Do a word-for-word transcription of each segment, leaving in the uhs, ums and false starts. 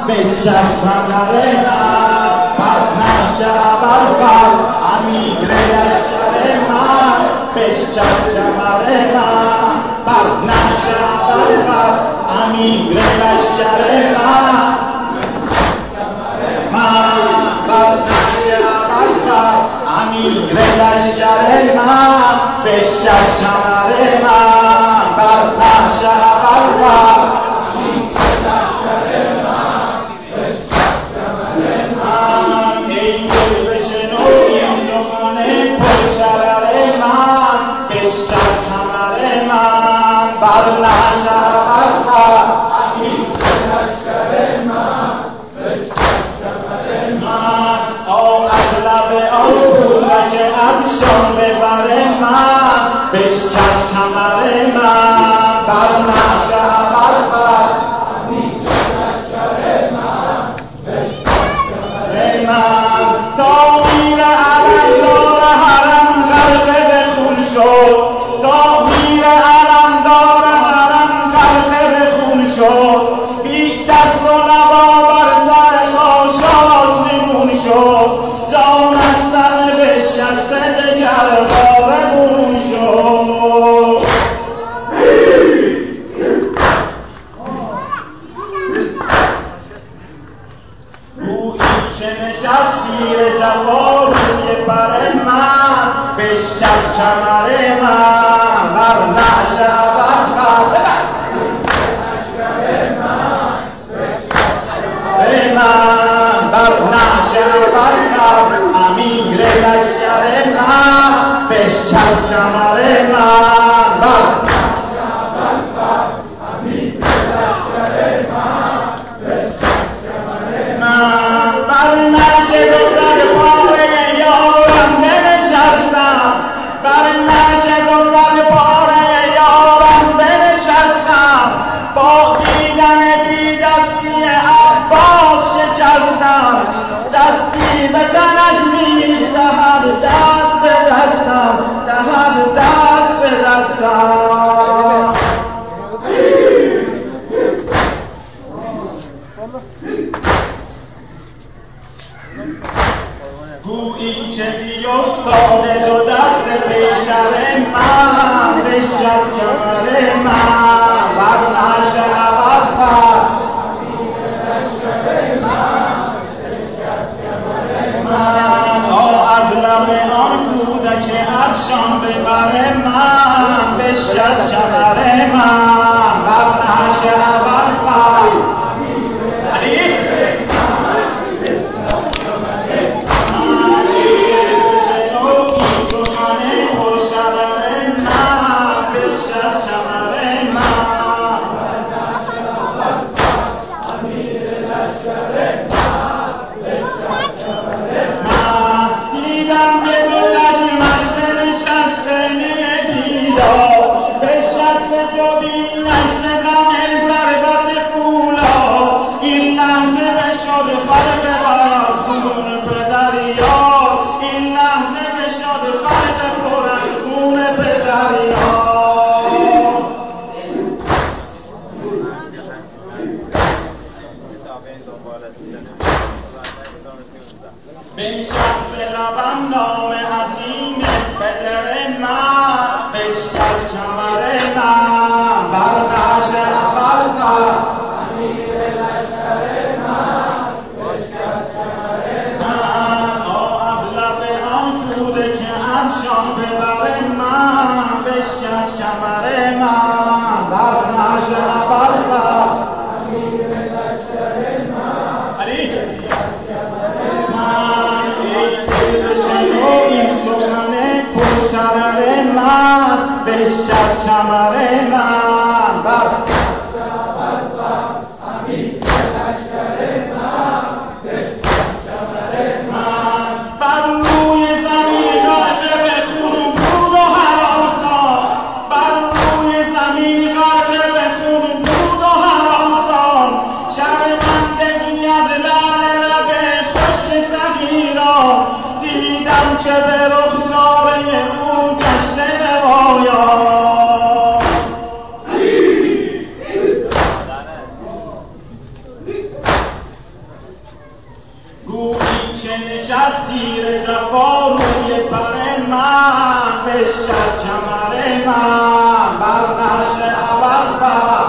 بشکست کمر من بر نقش ابوالفضل امیر لشکر من بشکست کمر من بر نقش ابوالفضل امیر لشکر من من بر نقش ابوالفضل امیر لشکر من بشکست کمر من بر نقش ابوالفضل شام ببر من بشکست کمر من بر نقش ابوالفضل امیر لشکر من بشکست کمر من تا میر علمدار حرم غرق به خون شد تا میر علمدار حرم غرق به خون شد بی دست و لبا بر سر خاشاک نگون شد جان از تن بشکسته دگر باره برون شد گویی که نشست پیر جفا روی بر من بشکست کمر من بر نقش ابوالفضل من بر نقش ابوالفضل امیر لشکر من بشکست کمر من بر نقش ابوالفضل امیر لشکر من بشکست کمر من بر نقش گذر پاره یارم بنشستم بر نقش گذر پاره یارم بنشستم با دیدن بی دستی عباس شکستم دستی به تنش نیست دهد دست به دستم دهد دست به دستم گویی که بیفتاده دو دست پیکر من بشکست کمر من بر نقش ابوالفضل من آه از لب آن کودک افشان ببر من بشکست کمر من بر نقش ابوالفضل علی بنشست لبم نام عظیم بدر من بشکست کمر من بر نقش ابوالفضل امیر لشکر من بشکست کمر من آه از لب آن کودک افشان ببر من بشکست کمر من بر نقش ابوالفضل امیر لشکر من علی بشکست کمر من بر نقش ابوالفضل امیر لشکر من بشکست کمر من بر روی زمین غرق به خون بود و هراسان بر روی زمین غرق به خون بود و هراسان شرمندگی از لعل لب خوش صغیران دیدم که به رخساره او گشته نمایان که نشست تیر جفا روی پر من بشکست کمر من بر نقش اول بر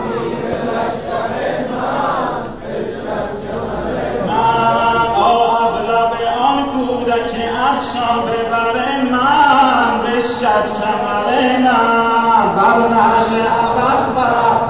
من آه از لب آن کودک افشان به بر من بشکست کمر من بر نقش اول بر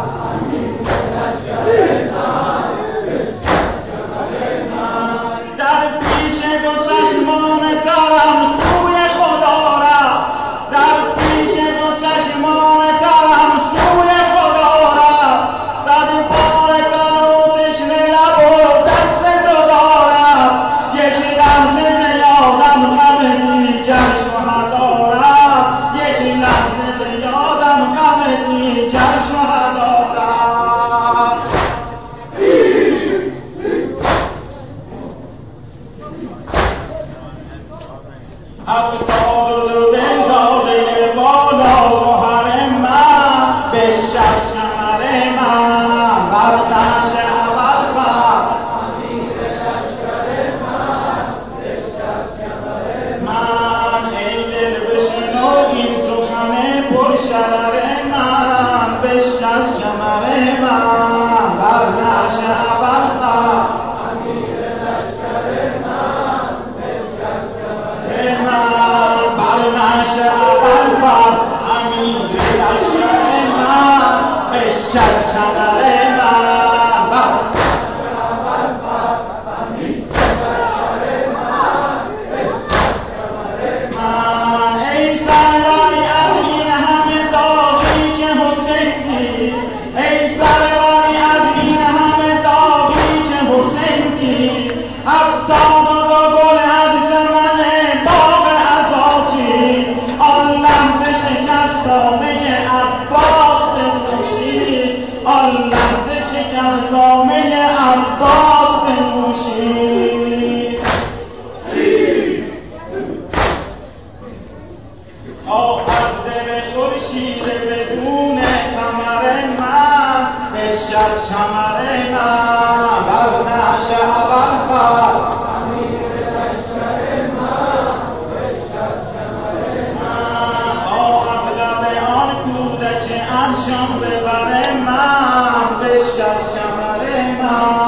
شام ببره من بشکست کمر من